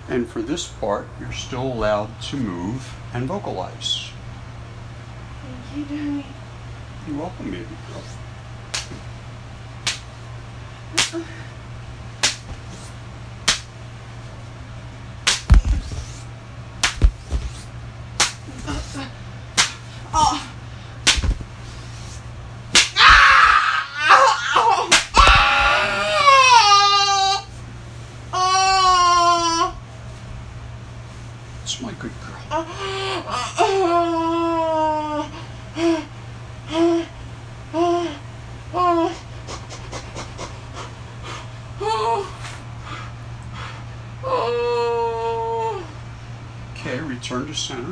And for this part, you're still allowed to move and vocalize. Thank you, Daddy. You're welcome, baby girl. That's my good girl. Okay, return to center.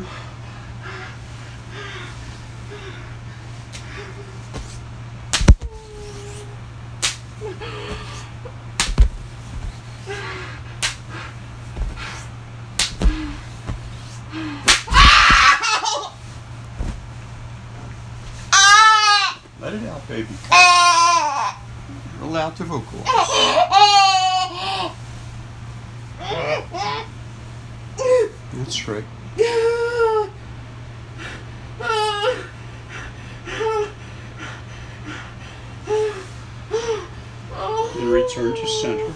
Let it out, baby. You're allowed to vocalize. That's right. And return to center.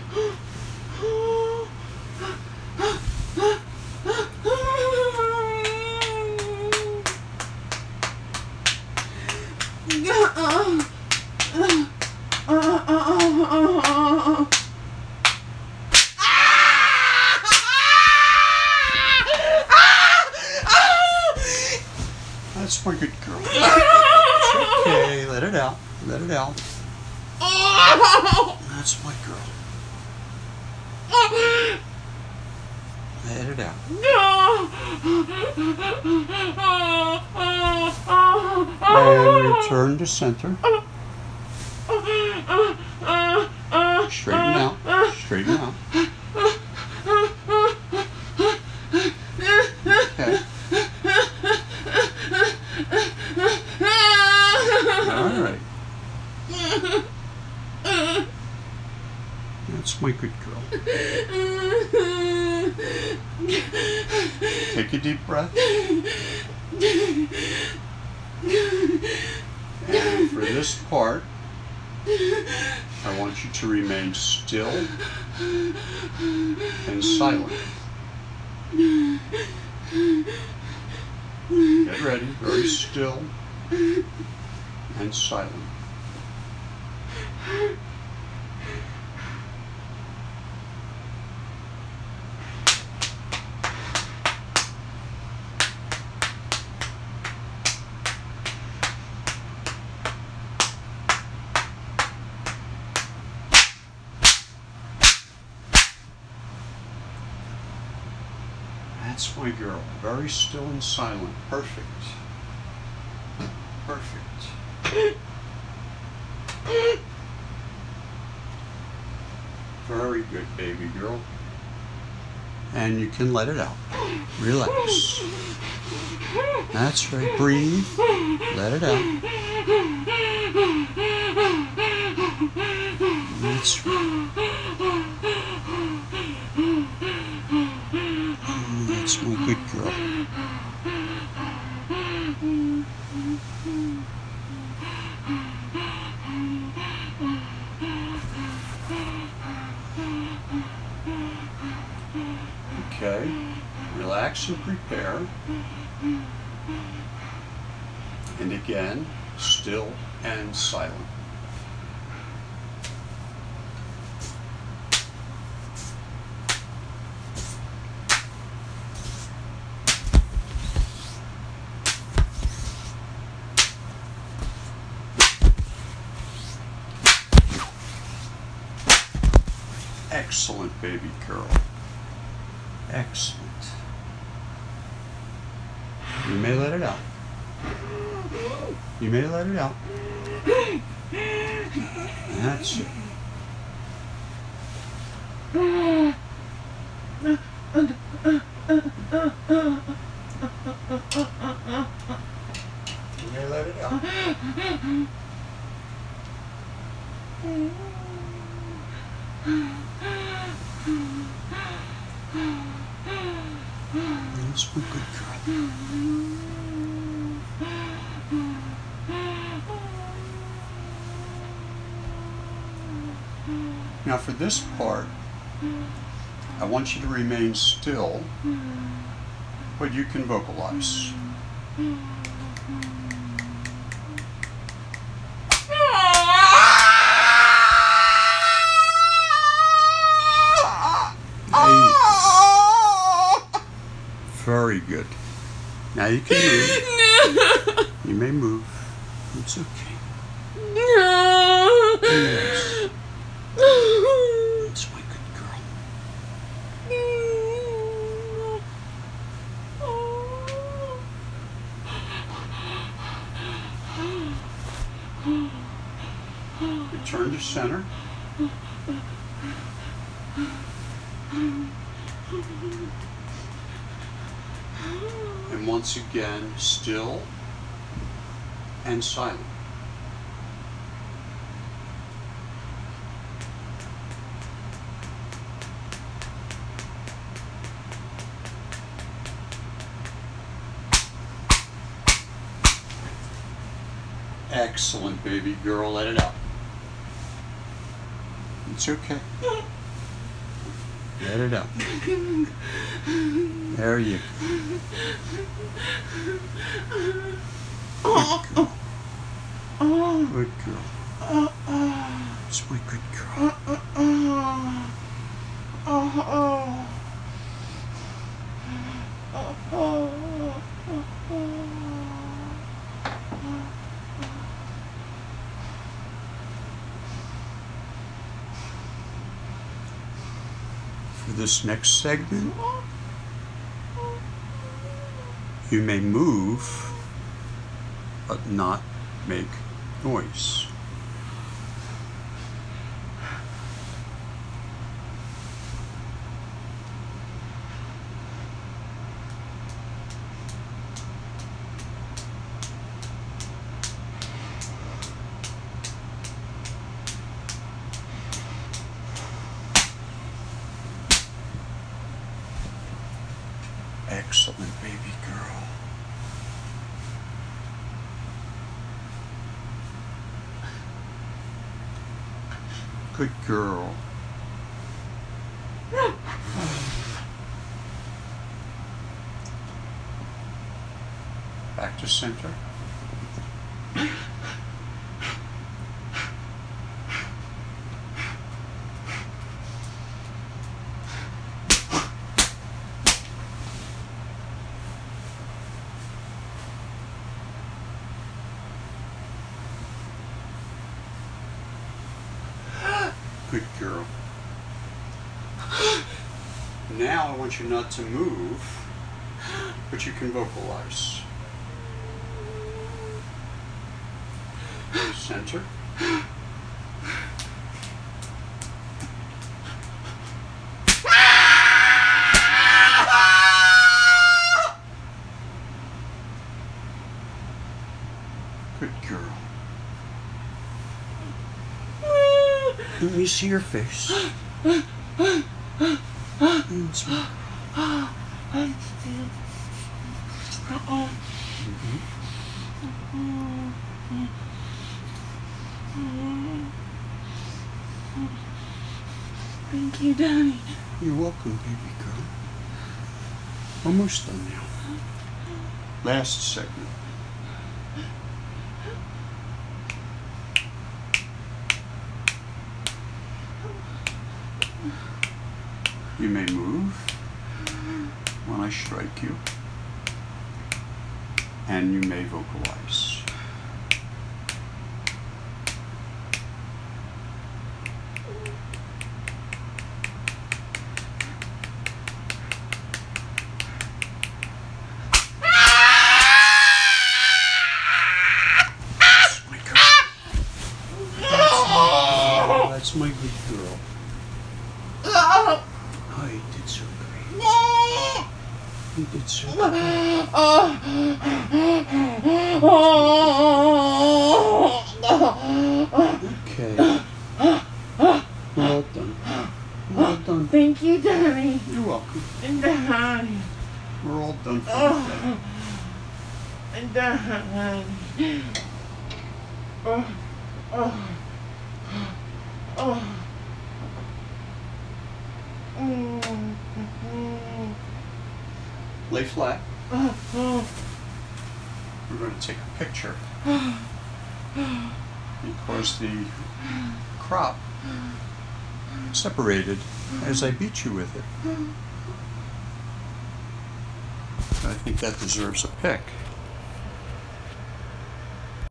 That's my good girl. It's okay. Let it out. Let it out. That's my girl. Let it out. And return to center. Straighten out. Straighten out. Okay. All right. That's my good girl. Take a deep breath. And for this part, I want you to remain still and silent. Get ready, very still and silent. That's my girl. Very still and silent. Perfect. Perfect. Very good, baby girl. And you can let it out. Relax. That's right. Breathe. Let it out. That's right. That's my good girl. Okay, relax and prepare. And again, still and silent. Excellent, baby girl. Excellent. You may let it out. You may let it out. That's it. You may let it out. That's my good girl. Now for this part, I want you to remain still, but you can vocalize. Very good. Now you can move. You may move. It's okay. Yes. That's my good girl. Return to center. And once again, still and silent. Excellent, baby girl. Let it out. It's okay. Let it out. There you go. Good girl. It's my good girl. For this next segment, you may move, but not make noise. Excellent, baby girl. Good girl. Back to center. Good girl. Now I want you not to move, but you can vocalize. Center. Good girl. Let me see your face. Thank you, Daddy. You're welcome, baby girl. Almost done now. Last segment. You may move when I strike you, and you may vocalize. That's my good girl. Oh, you did so great. You did so great. Okay. Well done. Well done. Thank you, Daddy. You're welcome. Daddy. We're all done for the day. I'm done. Lay flat. We're going to take a picture because the crop separated as I beat you with it. I think that deserves a pic.